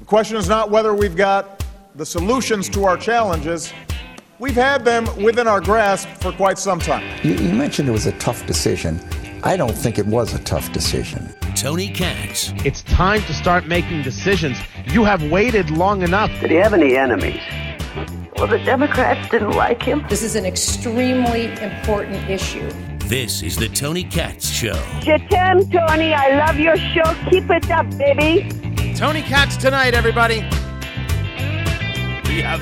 question is not whether we've got the solutions to our challenges. We've had them within our grasp for quite some time. You mentioned it was a tough decision. I don't think it was a tough decision. Tony Katz. It's time to start making decisions. You have waited long enough. Did he have any enemies? Well, the Democrats didn't like him. This is an extremely important issue. This is the Tony Katz Show. Jatem, Tony, I love your show. Keep it up, baby. Tony Katz tonight, everybody. We have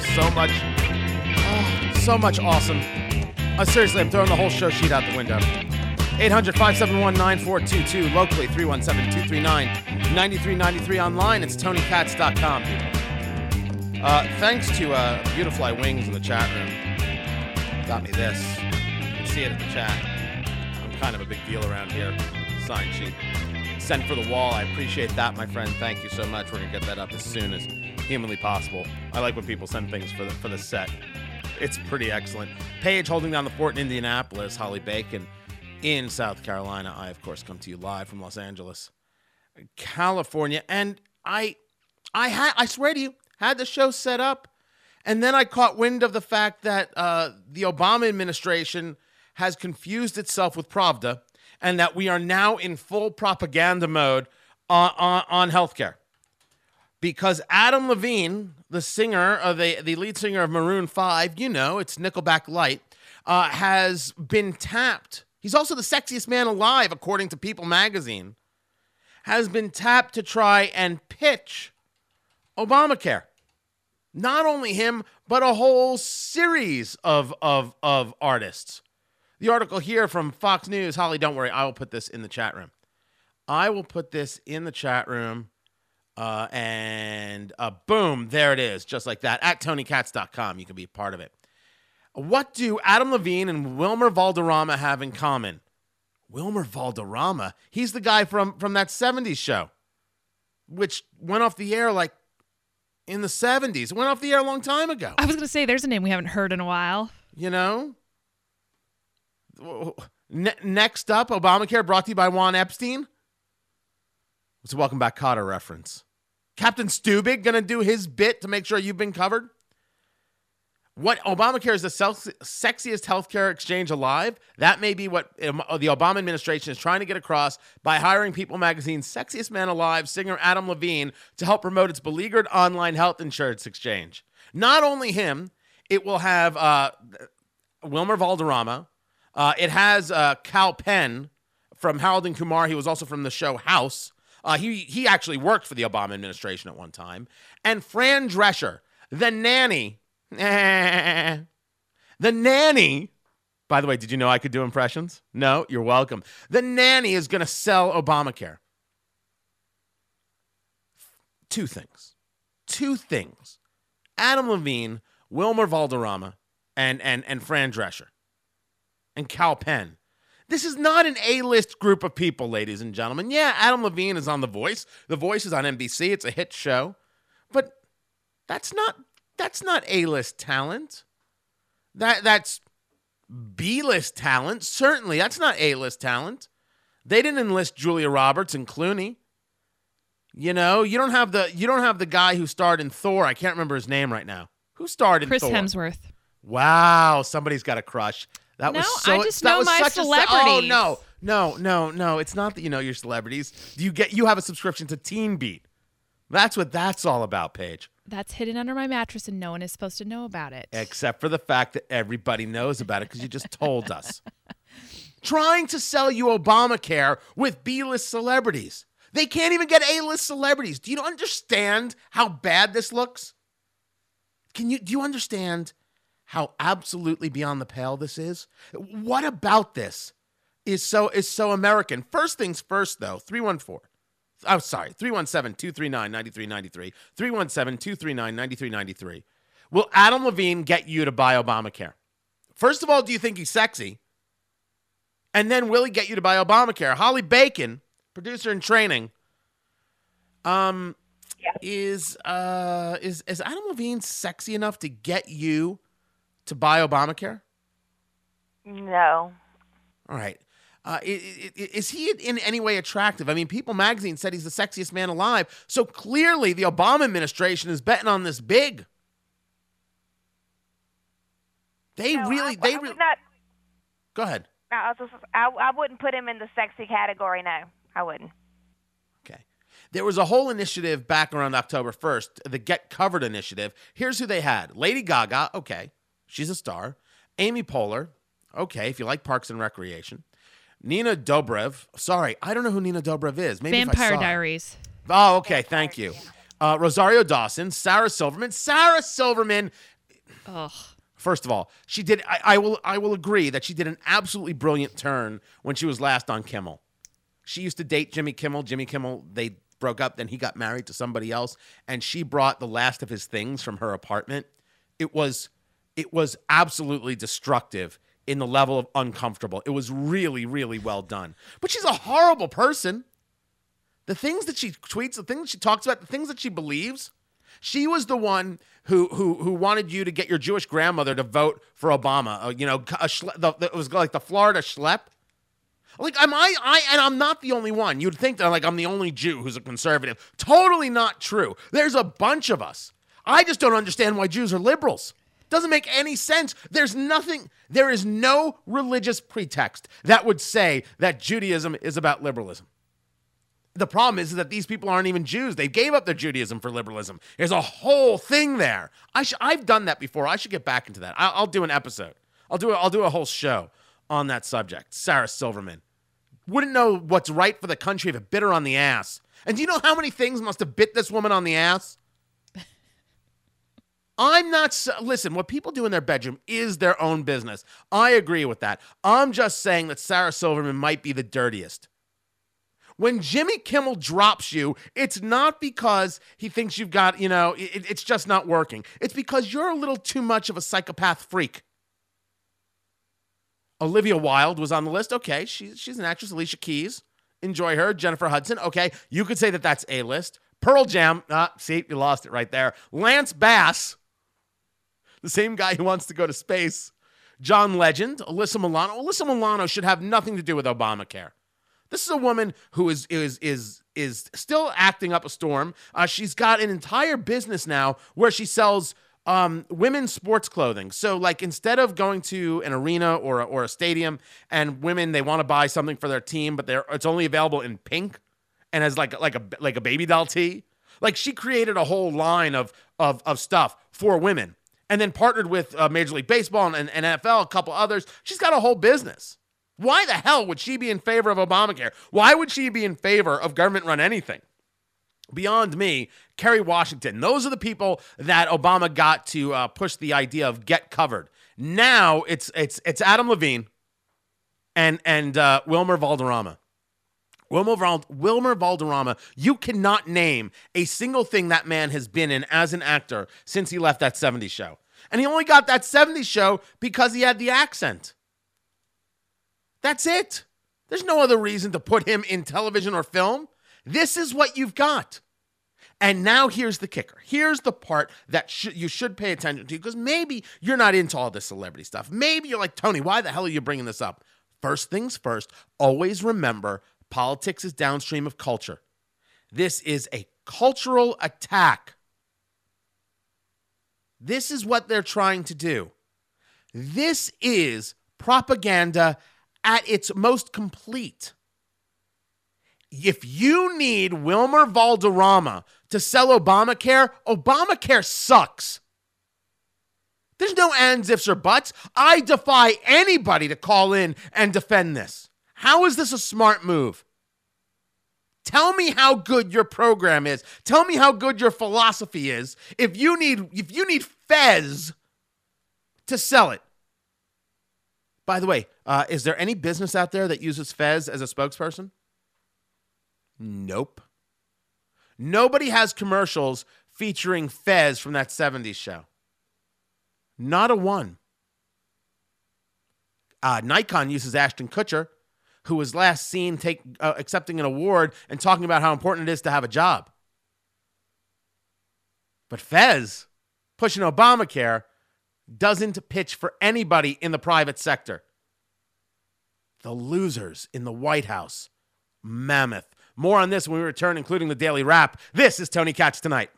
so much awesome. Seriously, I'm throwing the whole show sheet out the window. 800-571-9422. Locally, 317-239-9393. Online, it's TonyKatz.com. Thanks to Beautifly Wings in the chat room. Got me this. You can see it in the chat. I'm kind of a big deal around here. Sign sheet. Sent for the wall. I appreciate that, my friend. Thank you so much. We're going to get that up as soon as humanly possible. I like when people send things for the set. It's pretty excellent. Paige holding down the fort in Indianapolis. Holly Bacon in South Carolina. I, of course, come to you live from Los Angeles, California. And I swear to you, had the show set up, and then I caught wind of the fact that the Obama administration has confused itself with Pravda, and that we are now in full propaganda mode on healthcare. Because Adam Levine, the singer, the lead singer of Maroon 5, you know, it's Nickelback Light, has been tapped. He's also the sexiest man alive, according to People magazine, has been tapped to try and pitch Obamacare. Not only him, but a whole series of artists. The article here from Fox News, Holly, don't worry, I will put this in the chat room. And boom, there it is, just like that. At TonyKatz.com, you can be a part of it. What do Adam Levine and Wilmer Valderrama have in common? Wilmer Valderrama, he's the guy from that 70s show, which went off the air like in the 70s. It went off the air a long time ago. I was going to say, there's a name we haven't heard in a while. You know? Next up, Obamacare brought to you by Juan Epstein. It's a Welcome Back Kotter reference. Captain Stubig going to do his bit to make sure you've been covered. What Obamacare is the sexiest healthcare exchange alive. That may be what the Obama administration is trying to get across by hiring People magazine's sexiest man alive, singer Adam Levine, to help promote its beleaguered online health insurance exchange. Not only him, it will have Wilmer Valderrama. It has Kal Penn from Harold and Kumar. He was also from the show House. He actually worked for the Obama administration at one time. And Fran Drescher, the nanny. The nanny. By the way, did you know I could do impressions? No? You're welcome. The nanny is going to sell Obamacare. Two things. Adam Levine, Wilmer Valderrama, and Fran Drescher. And Kal Penn. This is not an A-list group of people, ladies and gentlemen. Yeah, Adam Levine is on The Voice. The Voice is on NBC. It's a hit show. But that's not A-list talent. That's B-list talent. Certainly, that's not A-list talent. They didn't enlist Julia Roberts and Clooney. You know, you don't have the guy who starred in Thor. I can't remember his name right now. Who starred in Thor? Chris Hemsworth. Wow, somebody's got a crush. That no, was so. I just that know was my such celebrities. No. It's not that you know your celebrities. You have a subscription to Teen Beat. That's what that's all about, Paige. That's hidden under my mattress, and no one is supposed to know about it. Except for the fact that everybody knows about it because you just told us. Trying to sell you Obamacare with B-list celebrities. They can't even get A-list celebrities. Do you understand how bad this looks? Do you understand how absolutely beyond the pale this is? What about this is so American? First things first, though, 317-239-9393. 317-239-9393. Will Adam Levine get you to buy Obamacare? First of all, do you think he's sexy? And then will he get you to buy Obamacare? Holly Bacon, producer in training, is Adam Levine sexy enough to get you to buy Obamacare? No. All right. Is he in any way attractive? I mean, People magazine said he's the sexiest man alive. So clearly the Obama administration is betting on this big. They really. Not, Go ahead. I wouldn't put him in the sexy category, no. I wouldn't. Okay. There was a whole initiative back around October 1st, the Get Covered initiative. Here's who they had. Lady Gaga, okay. She's a star. Amy Poehler, okay, if you like Parks and Recreation. Nina Dobrev. Sorry, I don't know who Nina Dobrev is. Maybe Vampire if I saw Diaries. Her. Oh, okay, thank you. Rosario Dawson, Sarah Silverman. Sarah Silverman. Ugh. First of all, she did. I will agree that she did an absolutely brilliant turn when she was last on Kimmel. She used to date Jimmy Kimmel. Jimmy Kimmel, they broke up, then he got married to somebody else, and she brought the last of his things from her apartment. It was absolutely destructive in the level of uncomfortable. It was really, really well done. But she's a horrible person. The things that she tweets, the things that she talks about, the things that she believes. She was the one who wanted you to get your Jewish grandmother to vote for Obama. It was like the Florida schlep. Like, I'm not the only one. You'd think that I'm the only Jew who's a conservative. Totally not true. There's a bunch of us. I just don't understand why Jews are liberals. Doesn't make any sense. There is no religious pretext that would say that Judaism is about liberalism. The problem is that these people aren't even Jews. They gave up their Judaism for liberalism. There's a whole thing there. I've done that before. I should get back into that. I'll do an episode. I'll do a whole show on that subject. Sarah Silverman wouldn't know what's right for the country if it bit her on the ass. And do you know how many things must have bit this woman on the ass? Listen, what people do in their bedroom is their own business. I agree with that. I'm just saying that Sarah Silverman might be the dirtiest. When Jimmy Kimmel drops you, it's not because he thinks you've got, it's just not working. It's because you're a little too much of a psychopath freak. Olivia Wilde was on the list. Okay, she's an actress. Alicia Keys. Enjoy her. Jennifer Hudson. Okay, you could say that that's A-list. Pearl Jam. See, you lost it right there. Lance Bass. The same guy who wants to go to space. John Legend. Alyssa Milano. Alyssa Milano should have nothing to do with Obamacare. This is a woman who is still acting up a storm. She's got an entire business now where she sells women's sports clothing. So, like, instead of going to an arena or a stadium and women, they want to buy something for their team, but it's only available in pink and as like a baby doll tee. Like, she created a whole line of stuff for women and then partnered with Major League Baseball and NFL, a couple others. She's got a whole business. Why the hell would she be in favor of Obamacare? Why would she be in favor of government-run anything? Beyond me, Kerry Washington. Those are the people that Obama got to push the idea of Get Covered. Now it's Adam Levine and Wilmer Valderrama. Wilmer Valderrama, you cannot name a single thing that man has been in as an actor since he left that 70s show. And he only got that 70s show because he had the accent. That's it. There's no other reason to put him in television or film. This is what you've got. And now here's the kicker. Here's the part that you should pay attention to, because maybe you're not into all this celebrity stuff. Maybe you're like, Tony, why the hell are you bringing this up? First things first, always remember politics is downstream of culture. This is a cultural attack. This is what they're trying to do. This is propaganda at its most complete. If you need Wilmer Valderrama to sell Obamacare, Obamacare sucks. There's no ands, ifs, or buts. I defy anybody to call in and defend this. How is this a smart move? Tell me how good your program is. Tell me how good your philosophy is. If you need Fez to sell it. By the way, is there any business out there that uses Fez as a spokesperson? Nope. Nobody has commercials featuring Fez from that 70s show. Not a one. Nikon uses Ashton Kutcher, who was last seen accepting an award and talking about how important it is to have a job. But Fez, pushing Obamacare, doesn't pitch for anybody in the private sector. The losers in the White House. Mammoth. More on this when we return, including the Daily Wrap. This is Tony Katz Tonight.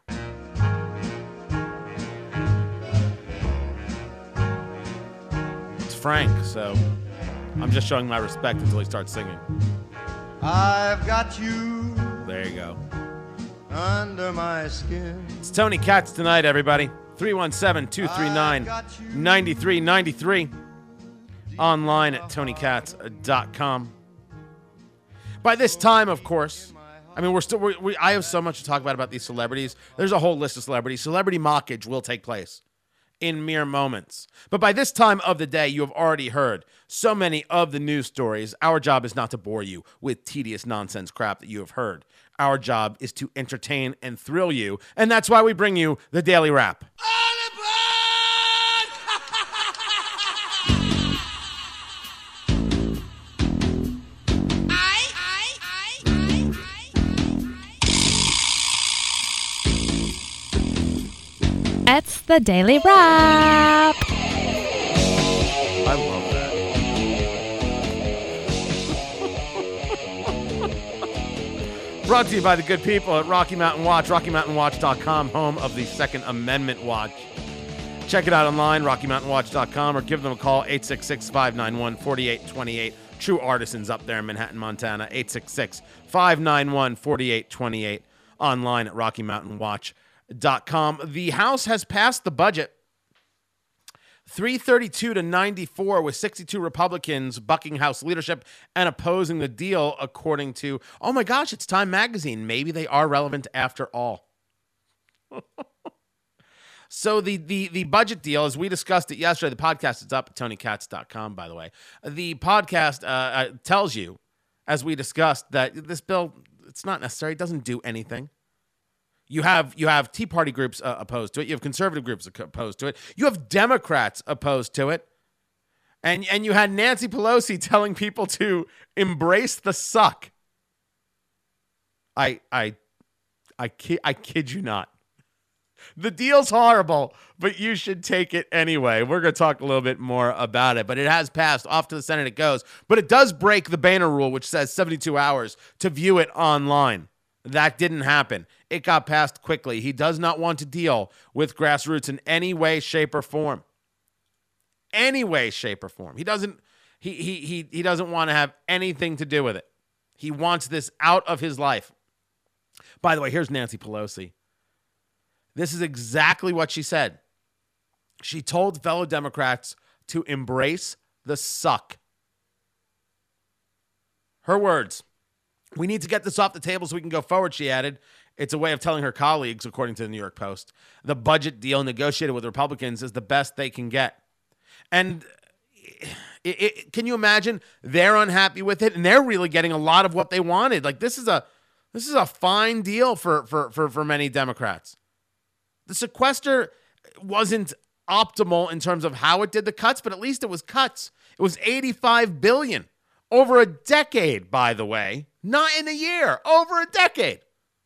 It's Frank, so I'm just showing my respect until he starts singing. I've got you. There you go. Under my skin. It's Tony Katz Tonight, everybody. 317-239-9393. Online at TonyKatz.com. By this time, of course, I mean, I have so much to talk about these celebrities. There's a whole list of celebrities. Celebrity mockage will take place in mere moments. But by this time of the day, you have already heard so many of the news stories. Our job is not to bore you with tedious nonsense crap that you have heard. Our job is to entertain and thrill you, and that's why we bring you the Daily Wrap. It's the Daily Wrap. I love that. Brought to you by the good people at Rocky Mountain Watch, RockyMountainWatch.com, home of the Second Amendment Watch. Check it out online, RockyMountainWatch.com, or give them a call, 866-591-4828. True artisans up there in Manhattan, Montana, 866-591-4828, online at RockyMountainWatch.com. The House has passed the budget 332-94 with 62 Republicans bucking House leadership and opposing the deal, according to, oh my gosh, it's Time Magazine. Maybe they are relevant after all. So the budget deal, as we discussed it yesterday, the podcast is up at TonyKatz.com, by the way. The podcast tells you, as we discussed, that this bill, it's not necessary. It doesn't do anything. You have Tea Party groups opposed to it. You have conservative groups opposed to it. You have Democrats opposed to it. And you had Nancy Pelosi telling people to embrace the suck. I kid you not. The deal's horrible, but you should take it anyway. We're going to talk a little bit more about it, but it has passed. Off to the Senate it goes. But it does break the Boehner rule, which says 72 hours to view it online. That didn't happen. It got passed quickly. He does not want to deal with grassroots in any way, shape, or form. Any way, shape, or form. He doesn't want to have anything to do with it. He wants this out of his life. By the way, here's Nancy Pelosi. This is exactly what she said. She told fellow Democrats to embrace the suck. Her words. We need to get this off the table so we can go forward, she added. It's a way of telling her colleagues, according to the New York Post, the budget deal negotiated with Republicans is the best they can get. And can you imagine? They're unhappy with it, and they're really getting a lot of what they wanted. Like, this is a fine deal for many Democrats. The sequester wasn't optimal in terms of how it did the cuts, but at least it was cuts. It was $85 billion over a decade, by the way. Not in a year, over a decade.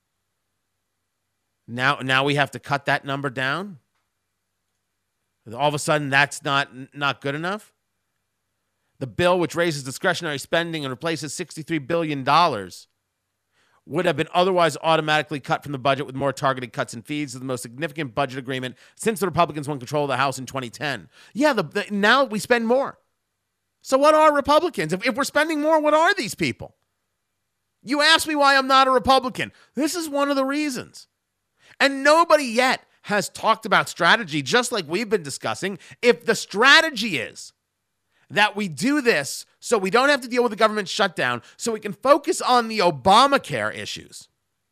Now we have to cut that number down. All of a sudden, that's not good enough. The bill, which raises discretionary spending and replaces $63 billion, would have been otherwise automatically cut from the budget with more targeted cuts and fees. Is the most significant budget agreement since the Republicans won control of the House in 2010. Yeah, now we spend more. So what are Republicans? If we're spending more, what are these people? You ask me why I'm not a Republican. This is one of the reasons. And nobody yet has talked about strategy, just like we've been discussing. If the strategy is that we do this so we don't have to deal with the government shutdown, so we can focus on the Obamacare issues.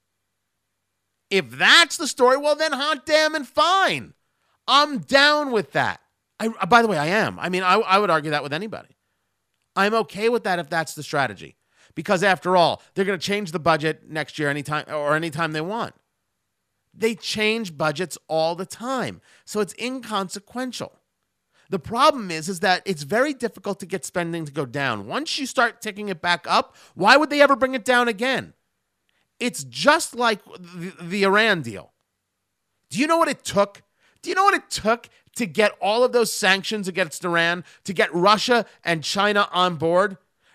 If that's the story, well, then hot damn and fine. I'm down with that. By the way, I am. I mean, I would argue that with anybody. I'm okay with that if that's the strategy. Because after all, they're going to change the budget next year anytime they want. They change budgets all the time. So it's inconsequential. The problem is that it's very difficult to get spending to go down. Once you start ticking it back up, why would they ever bring it down again? It's just like the Iran deal. Do you know what it took? Do you know what it took to get all of those sanctions against Iran, to get Russia and China on board?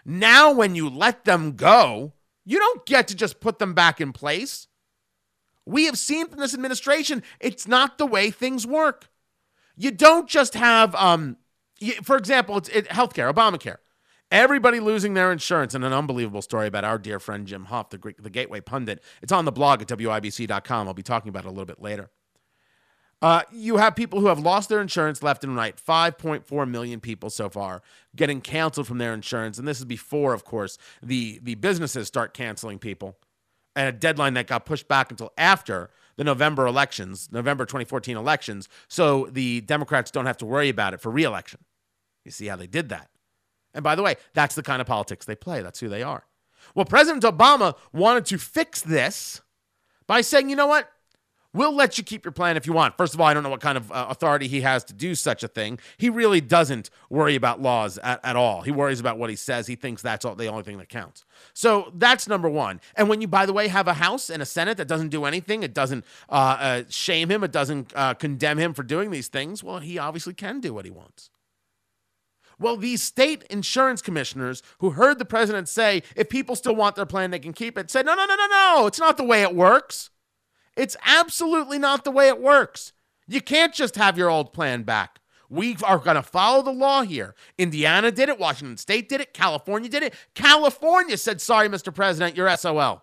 Now, when you let them go, you don't get to just put them back in place. We have seen from this administration, it's not the way things work. You don't just have, for example, it's healthcare, Obamacare. Everybody losing their insurance, and an unbelievable story about our dear friend Jim Hoff, the Gateway Pundit. It's on the blog at WIBC.com. I'll be talking about it a little bit later. You have people who have lost their insurance left and right. 5.4 million people so far getting canceled from their insurance. And this is before, of course, the businesses start canceling people. And a deadline that got pushed back until after the November 2014 elections, so the Democrats don't have to worry about it for re-election. You see how they did that. And by the way, that's the kind of politics they play. That's who they are. Well, President Obama wanted to fix this by saying, you know what? We'll let you keep your plan if you want. First of all, I don't know what kind of authority he has to do such a thing. He really doesn't worry about laws at all. He worries about what he says. He thinks that's the only thing that counts. So that's number one. And when you, by the way, have a House and a Senate that doesn't do anything, it doesn't shame him, it doesn't condemn him for doing these things, well, he obviously can do what he wants. Well, these state insurance commissioners who heard the president say, if people still want their plan, they can keep it, said, no, it's not the way it works. It's absolutely not the way it works. You can't just have your old plan back. We are going to follow the law here. Indiana did it. Washington State did it. California did it. California said, sorry, Mr. President, you're SOL.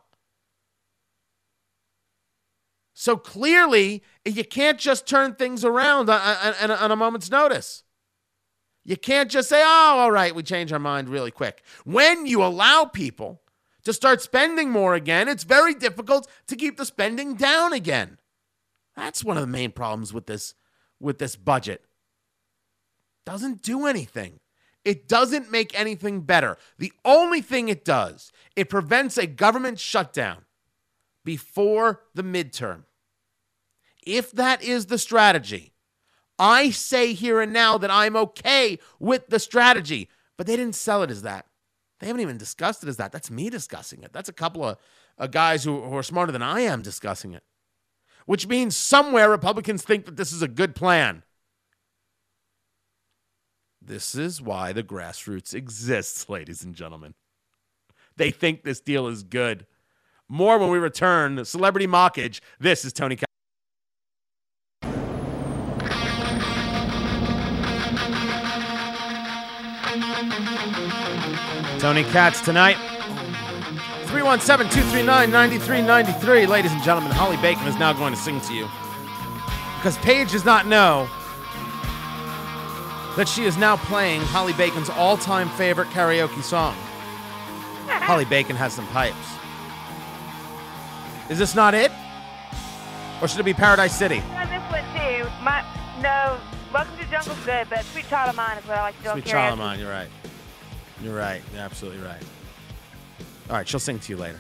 So clearly, you can't just turn things around on a moment's notice. You can't just say, oh, all right, we change our mind really quick. When you allow people to start spending more again, it's very difficult to keep the spending down again. That's one of the main problems with this budget. Doesn't do anything. It doesn't make anything better. The only thing it does, it prevents a government shutdown before the midterm. If that is the strategy, I say here and now that I'm okay with the strategy, but they didn't sell it as that. They haven't even discussed it as that. That's me discussing it. That's a couple of guys who are smarter than I am discussing it, which means somewhere Republicans think that this is a good plan. This is why the grassroots exists, ladies and gentlemen. They think this deal is good. More when we return. Celebrity Mockage. This is Tony Katz. Tony Katz tonight. 317-239-9393. Ladies and gentlemen, Holly Bacon is now going to sing to you. Because Paige does not know that she is now playing Holly Bacon's all-time favorite karaoke song. Holly Bacon has some pipes. Is this not it? Or should it be Paradise City? On this one, too. No, Welcome to the Jungle's good, but Sweet Child of Mine is what I like to do on karaoke. Sweet Child of Mine, you're right. You're right. You're absolutely right. All right, she'll sing to you later.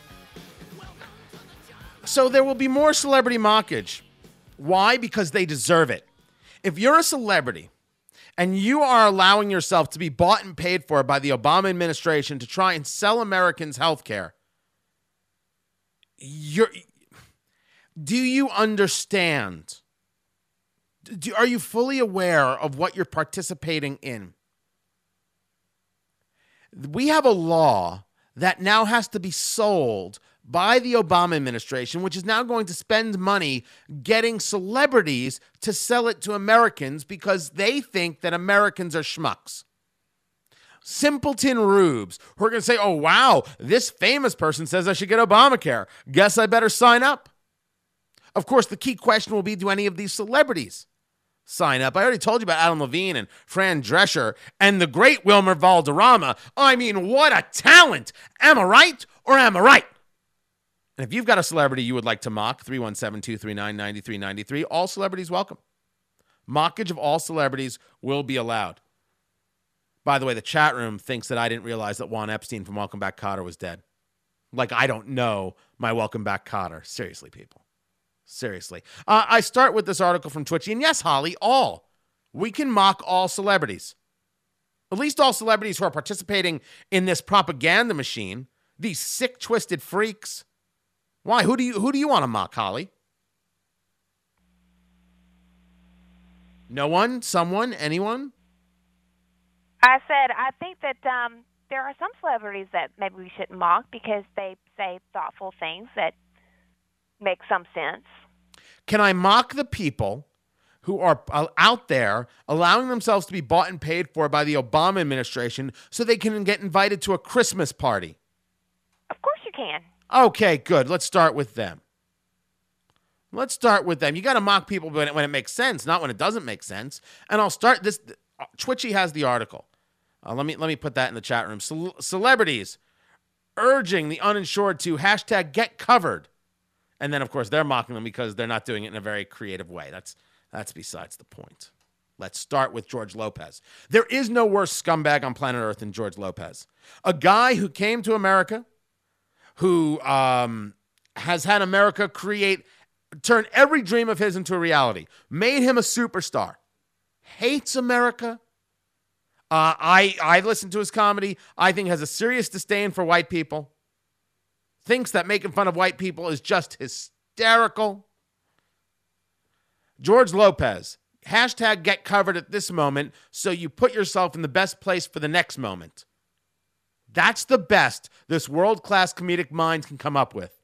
So there will be more celebrity mockage. Why? Because they deserve it. If you're a celebrity and you are allowing yourself to be bought and paid for by the Obama administration to try and sell Americans health care, do you understand? Are you fully aware of what you're participating in? We have a law that now has to be sold by the Obama administration, which is now going to spend money getting celebrities to sell it to Americans because they think that Americans are schmucks. Simpleton rubes who are going to say, oh, wow, this famous person says I should get Obamacare. Guess I better sign up. Of course, the key question will be, do any of these celebrities sign up? I already told you about Adam Levine and Fran Drescher and the great Wilmer Valderrama. I mean, what a talent. Am I right or am I right? And if you've got a celebrity you would like to mock, 317-239-9393, all celebrities welcome. Mockage of all celebrities will be allowed. By the way, the chat room thinks that I didn't realize that Juan Epstein from Welcome Back, Kotter was dead. Like I don't know my Welcome Back, Kotter. Seriously, people. Seriously. I start with this article from Twitchy, and yes, Holly, all. We can mock all celebrities. At least all celebrities who are participating in this propaganda machine. These sick, twisted freaks. Why? Who do you want to mock, Holly? No one? Someone? Anyone? I said, I think that there are some celebrities that maybe we shouldn't mock because they say thoughtful things that make some sense. Can I mock the people who are out there allowing themselves to be bought and paid for by the Obama administration so they can get invited to a Christmas party? Of course you can. Okay, good. Let's start with them. You got to mock people when it makes sense, not when it doesn't make sense. And I'll start this. Twitchy has the article. Let me put that in the chat room. Celebrities urging the uninsured to hashtag get covered. And then, of course, they're mocking them because they're not doing it in a very creative way. That's besides the point. Let's start with George Lopez. There is no worse scumbag on planet Earth than George Lopez. A guy who came to America, who has had America turn every dream of his into a reality, made him a superstar, hates America. I listen to his comedy. I think has a serious disdain for white people. Thinks that making fun of white people is just hysterical. George Lopez, hashtag get covered at this moment so you put yourself in the best place for the next moment. That's the best this world-class comedic mind can come up with.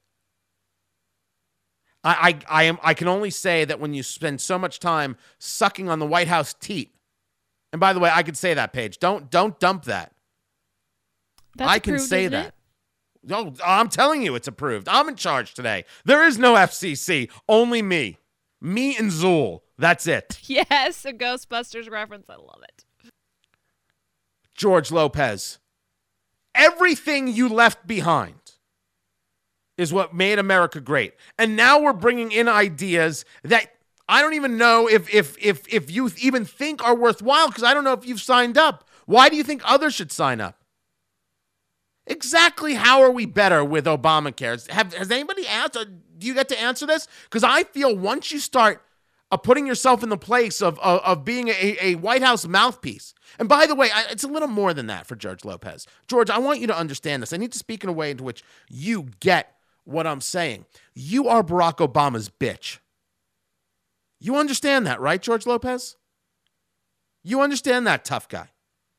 I can only say that when you spend so much time sucking on the White House teat, and by the way, I could say that, Paige. Don't dump that. That's I can approved, say isn't that. it? No, I'm telling you, it's approved. I'm in charge today. There is no FCC, only me. Me and Zool. That's it. Yes, a Ghostbusters reference. I love it. George Lopez. Everything you left behind is what made America great. And now we're bringing in ideas that I don't even know if you even think are worthwhile because I don't know if you've signed up. Why do you think others should sign up? Exactly how are we better with Obamacare? Has anybody asked? Do you get to answer this? Because I feel once you start putting yourself in the place of being a White House mouthpiece. And by the way, it's a little more than that for George Lopez. George, I want you to understand this. I need to speak in a way into which you get what I'm saying. You are Barack Obama's bitch. You understand that, right, George Lopez? You understand that, tough guy.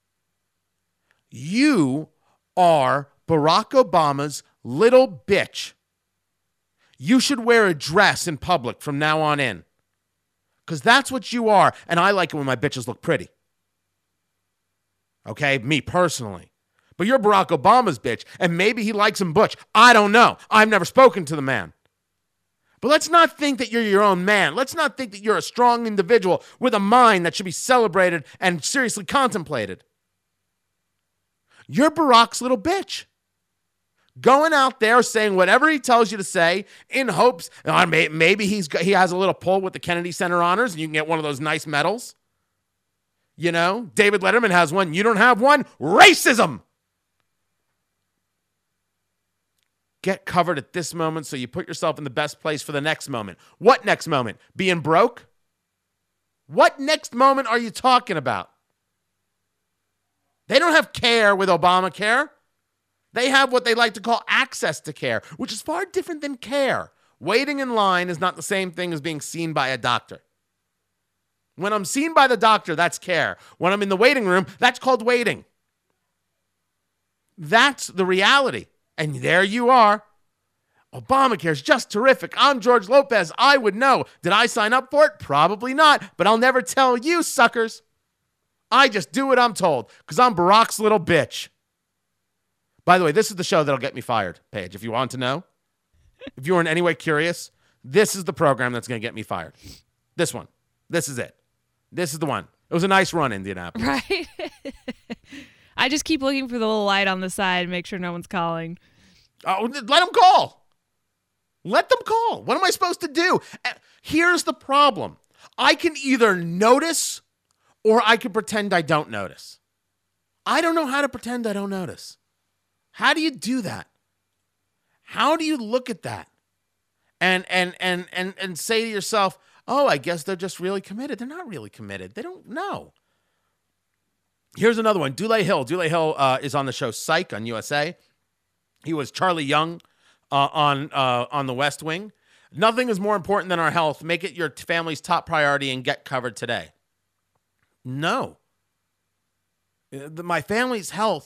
You are Barack Obama's little bitch. You should wear a dress in public from now on in. Because that's what you are. And I like it when my bitches look pretty. Okay? Me personally. But you're Barack Obama's bitch. And maybe he likes him butch. I don't know. I've never spoken to the man. But let's not think that you're your own man. Let's not think that you're a strong individual with a mind that should be celebrated and seriously contemplated. You're Barack's little bitch. Going out there saying whatever he tells you to say in hopes maybe he has a little pull with the Kennedy Center honors and you can get one of those nice medals. You know, David Letterman has one. You don't have one. Racism. Get covered at this moment so you put yourself in the best place for the next moment. What next moment? Being broke? What next moment are you talking about? They don't have care with Obamacare. They have what they like to call access to care, which is far different than care. Waiting in line is not the same thing as being seen by a doctor. When I'm seen by the doctor, that's care. When I'm in the waiting room, that's called waiting. That's the reality. And there you are. Obamacare is just terrific. I'm George Lopez. I would know. Did I sign up for it? Probably not. But I'll never tell you, suckers. I just do what I'm told because I'm Barack's little bitch. By the way, this is the show that'll get me fired, Paige. If you want to know, if you were in any way curious, this is the program that's going to get me fired. This one. This is it. This is the one. It was a nice run, Indianapolis. Right. I just keep looking for the little light on the side, make sure no one's calling. Oh, let them call. Let them call. What am I supposed to do? Here's the problem. I can either notice or I can pretend I don't notice. I don't know how to pretend I don't notice. How do you do that? How do you look at that and say to yourself, oh, I guess they're just really committed. They're not really committed. They don't know. Here's another one. Dule Hill. Dule Hill is on the show Psych on USA. He was Charlie Young on the West Wing. Nothing is more important than our health. Make it your family's top priority and get covered today. No. My family's health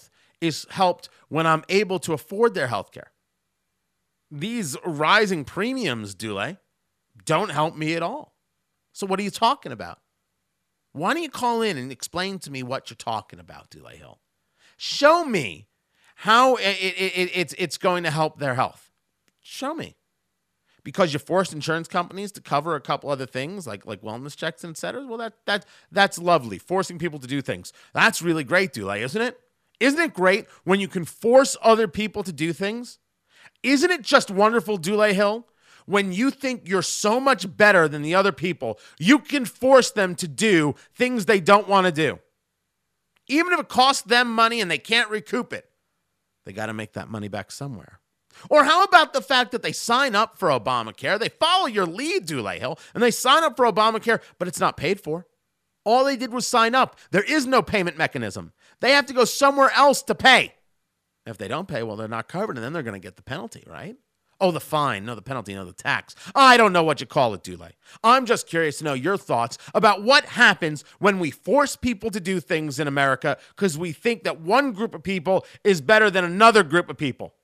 is helped when I'm able to afford their health care. These rising premiums, Dule, don't help me at all. So what are you talking about? Why don't you call in and explain to me what you're talking about, Dule Hill? Show me how it's going to help their health. Show me. Because you forced insurance companies to cover a couple other things like wellness checks and et cetera. Well, that's lovely. Forcing people to do things. That's really great, Dule, isn't it? Isn't it great when you can force other people to do things? Isn't it just wonderful, Dule Hill? When you think you're so much better than the other people, you can force them to do things they don't want to do. Even if it costs them money and they can't recoup it, they got to make that money back somewhere. Or how about the fact that they sign up for Obamacare, they follow your lead, Dule Hill, and they sign up for Obamacare, but it's not paid for. All they did was sign up. There is no payment mechanism. They have to go somewhere else to pay. If they don't pay, well, they're not covered, and then they're going to get the penalty, right? Oh, the fine, no, the penalty, no, the tax. I don't know what you call it, Dule. I'm just curious to know your thoughts about what happens when we force people to do things in America because we think that one group of people is better than another group of people.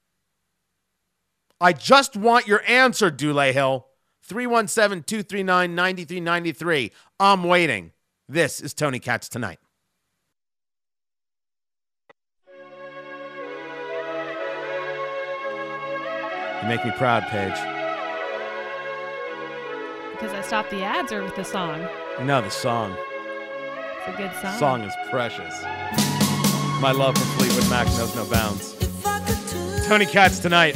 I just want your answer, Dule Hill. 317-239-9393. I'm waiting. This is Tony Katz Tonight. You make me proud, Paige. Because I stopped the ads or with the song? No, the song. It's a good song. The song is precious. My love for Fleetwood Mac knows no bounds. Tony Katz Tonight.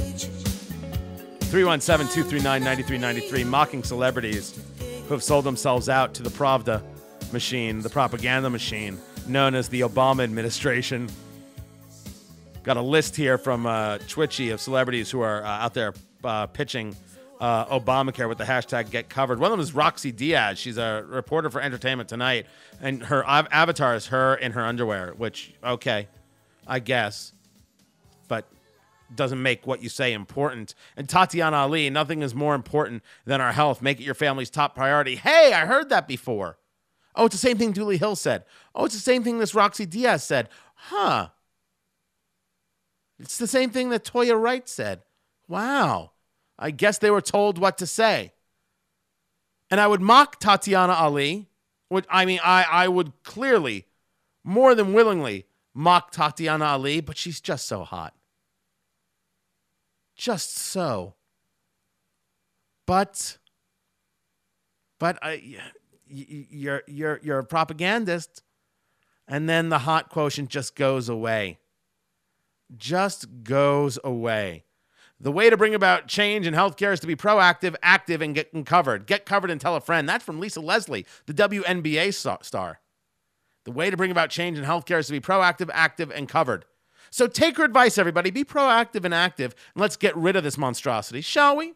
317-239-9393. Mocking celebrities who have sold themselves out to the Pravda machine, the propaganda machine, known as the Obama administration. Got a list here from Twitchy of celebrities who are out there pitching Obamacare with the hashtag #GetCovered. One of them is Roxy Diaz. She's a reporter for Entertainment Tonight, and her avatar is her in her underwear, which, okay, I guess, but doesn't make what you say important. And Tatiana Ali, nothing is more important than our health. Make it your family's top priority. Hey, I heard that before. Oh, it's the same thing Dule Hill said. Oh, it's the same thing this Roxy Diaz said. Huh. It's the same thing that Toya Wright said. Wow. I guess they were told what to say. And I would mock Tatiana Ali. I would clearly, more than willingly, mock Tatiana Ali, but she's just so hot. Just so. But you're a propagandist, and then the hot quotient just goes away. Just goes away. The way to bring about change in healthcare is to be proactive, active, and get covered. Get covered and tell a friend. That's from Lisa Leslie, the WNBA star. The way to bring about change in healthcare is to be proactive, active, and covered. So take her advice, everybody. Be proactive and active, and let's get rid of this monstrosity, shall we?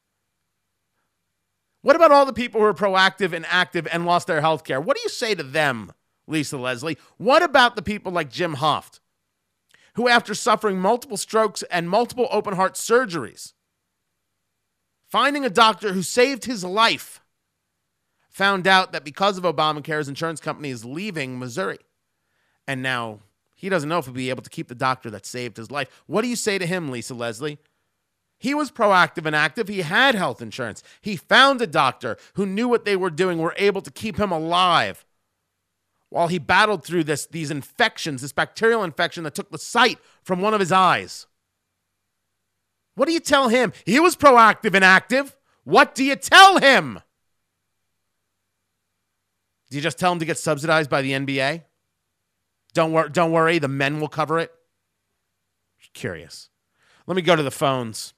What about all the people who are proactive and active and lost their health care? What do you say to them, Lisa Leslie? What about the people like Jim Hoft, who after suffering multiple strokes and multiple open-heart surgeries, finding a doctor who saved his life, found out that because of Obamacare, his insurance company is leaving Missouri, and now he doesn't know if he'll be able to keep the doctor that saved his life. What do you say to him, Lisa Leslie? He was proactive and active. He had health insurance. He found a doctor who knew what they were doing, were able to keep him alive while he battled through these infections, this bacterial infection that took the sight from one of his eyes. What do you tell him? He was proactive and active. What do you tell him? Do you just tell him to get subsidized by the NBA? Don't worry, the men will cover it. Curious. Let me go to the phones.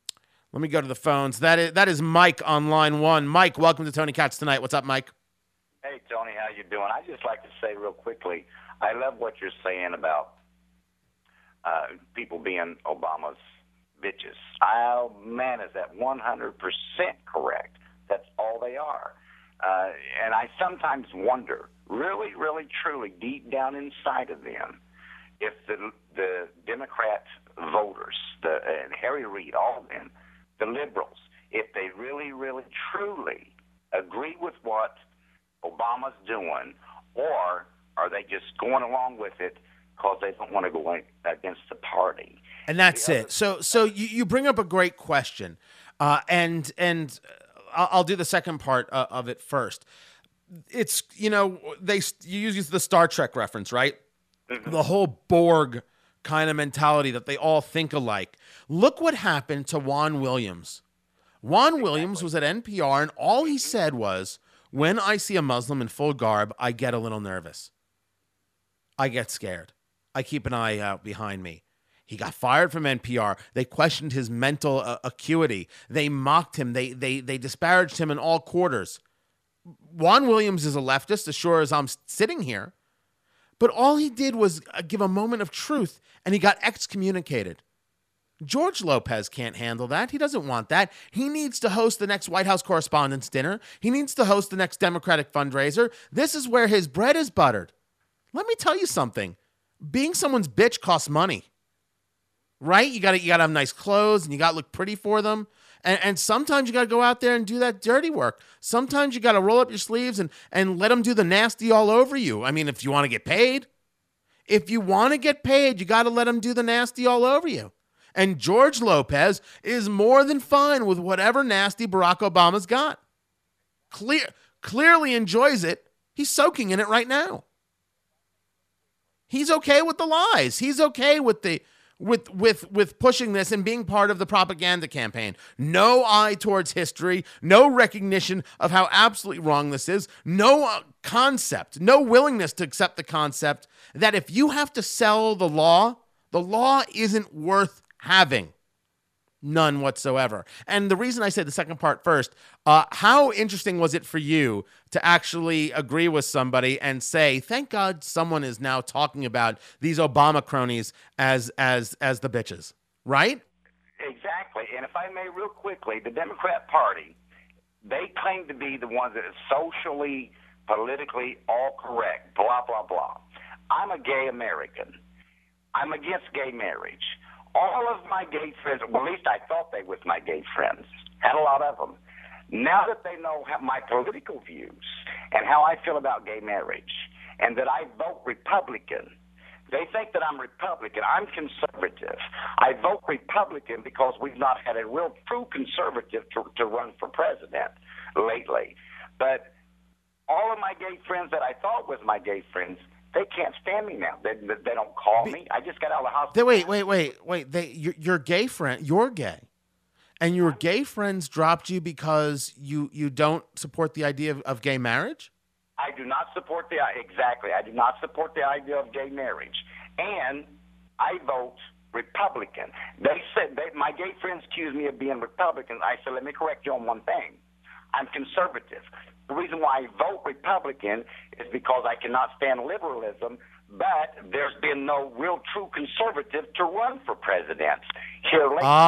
That is Mike on line one. Mike, welcome to Tony Katz Tonight. What's up, Mike? Hey, Tony, how you doing? I'd just like to say real quickly, I love what you're saying about people being Obama's bitches. Oh, man, is that 100% correct? That's all they are. And I sometimes wonder, really, really, truly, deep down inside of them, if the Democrat voters, and Harry Reid, all of them, the liberals, if they really, really, truly agree with what Obama's doing, or are they just going along with it because they don't want to go against the party. And that's it. So you bring up a great question, and I'll do the second part of it first. It's, you use the Star Trek reference, right? Mm-hmm. The whole Borg kind of mentality that they all think alike. Look what happened to Juan Williams. Juan Williams was at NPR, and all he said was, when I see a Muslim in full garb, I get a little nervous. I get scared. I keep an eye out behind me. He got fired from NPR. They questioned his mental acuity. They mocked him. They disparaged him in all quarters. Juan Williams is a leftist, as sure as I'm sitting here. But all he did was give a moment of truth, and he got excommunicated. George Lopez can't handle that. He doesn't want that. He needs to host the next White House Correspondents' Dinner. He needs to host the next Democratic fundraiser. This is where his bread is buttered. Let me tell you something. Being someone's bitch costs money, right? You got to have nice clothes, and you got to look pretty for them. And sometimes you got to go out there and do that dirty work. Sometimes you got to roll up your sleeves and let them do the nasty all over you. I mean, if you want to get paid. If you want to get paid, you got to let them do the nasty all over you. And George Lopez is more than fine with whatever nasty Barack Obama's got. Clearly enjoys it. He's soaking in it right now. He's okay with the lies. He's okay with the with pushing this and being part of the propaganda campaign. No eye towards history, no recognition of how absolutely wrong this is, no concept, no willingness to accept the concept that if you have to sell the law isn't worth having. None whatsoever. And the reason I said the second part first, how interesting was it for you to actually agree with somebody and say, thank God someone is now talking about these Obama cronies as the bitches, right? Exactly. And if I may real quickly, the Democrat Party, they claim to be the ones that are socially, politically all correct, blah, blah, blah. I'm a gay American. I'm against gay marriage. All of my gay friends, well, at least I thought they was my gay friends, had a lot of them. Now that they know my political views and how I feel about gay marriage and that I vote Republican, they think that I'm Republican. I'm conservative. I vote Republican because we've not had a real true conservative to run for president lately. But all of my gay friends that I thought was my gay friends, they can't stand me now. They don't call me. I just got out of the hospital. Wait. Your gay friend, you're gay. And your gay friends dropped you because you don't support the idea of gay marriage? I do not support exactly. I do not support the idea of gay marriage. And I vote Republican. They said, my gay friends accused me of being Republican. I said, let me correct you on one thing. I'm conservative. The reason why I vote Republican is because I cannot stand liberalism, but there's been no real true conservative to run for president here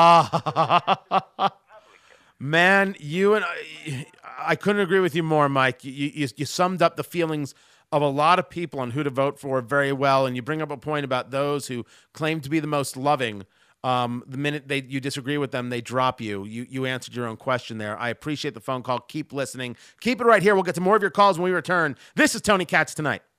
lately. Man, you and I couldn't agree with you more, Mike. You summed up the feelings of a lot of people on who to vote for very well, and you bring up a point about those who claim to be the most loving. The minute you disagree with them, they drop you. You answered your own question there. I appreciate the phone call. Keep listening. Keep it right here. We'll get to more of your calls when we return. This is Tony Katz Tonight.